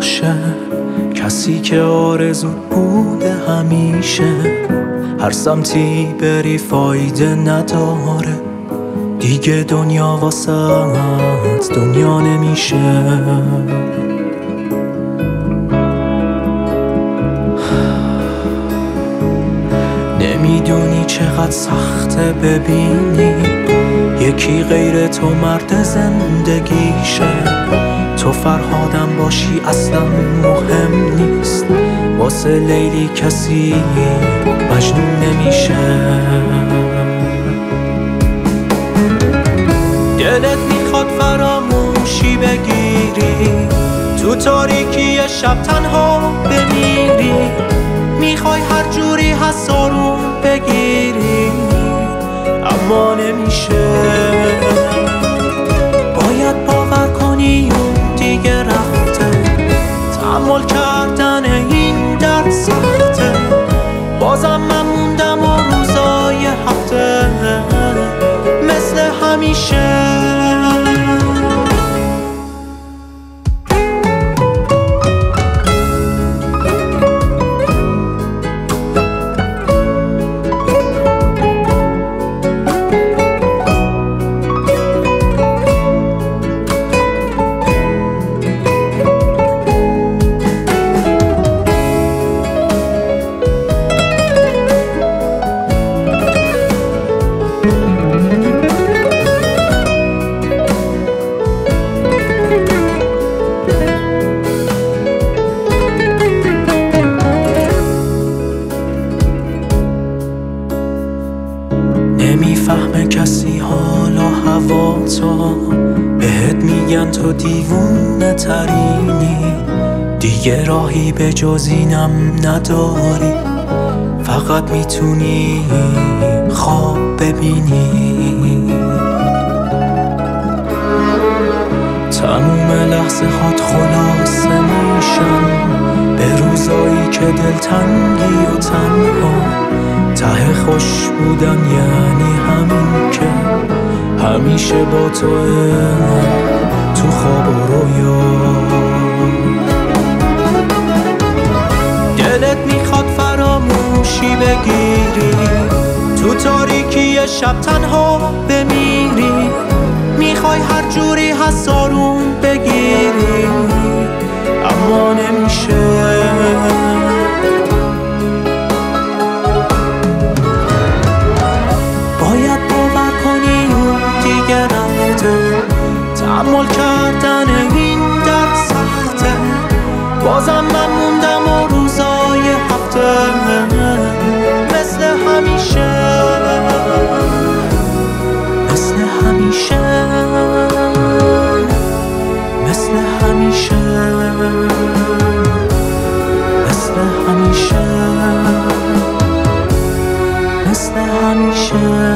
باشه، کسی که آرزوت بوده همیشه. هر سمتی بری فایده نداره، دیگه دنیا واسهت دنیا نمیشه. نمیدونی چقدر سخته ببینی یکی غیر تو مرد زندگیشه. تو فرهادم باشی اصلا مهم نیست، واسه لیلی کسی مجنون نمیشه. دلت میخواد فراموشی بگیری، تو تاریکی شب تنها بمیری. میخوای هر جوری هست آروم بگیری، اما نمیشه. باید باور کنی اون دیگه رفته، تحمل کردن این درد سخته. بازم من موندم و روزای هفته مثل همیشه. نمیفهمه کسی حالا هوا تو، بهت میگن تو دیوونه ترینی. دیگه راهی به جز اینم نداری، فقط میتونی خواب ببینی. تموم لحظه هات خلاصه میشن به روزایی که دلتنگی و تنها. ته خوش بودن یعنی همین که همیشه با تو خواب و رویا. دلت میخواد فراموشی بگیری، تو تاریکی شب تنها بمیری. میخوای هر جوری هست آروم بگیری، اما نمیشه. تحمل کردن این درد سخته، بازم من موندم و روزای هفته مثل همیشه. مثل همیشه، مثل همیشه، مثل همیشه، مثل همیشه.